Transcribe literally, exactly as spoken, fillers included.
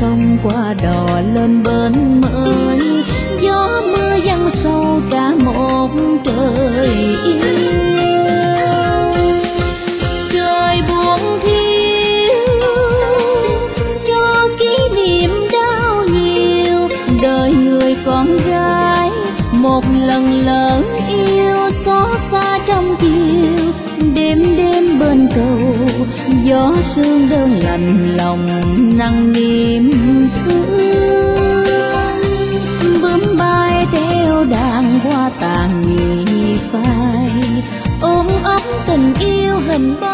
sông qua đò lên bến mới, gió mưa giăng sâu cả một trời yêu. Trời buồn thiếu cho kỷ niệm đau nhiều, đời người con gái một lần lỡ yêu, xót xa trong chiều đêm đêm bên cầu, gió sương đơn lạnh lòng nặng niềm thương. Bướm bay theo đàn hoa tàn nhụy phai, ôm ấp tình yêu hình bóng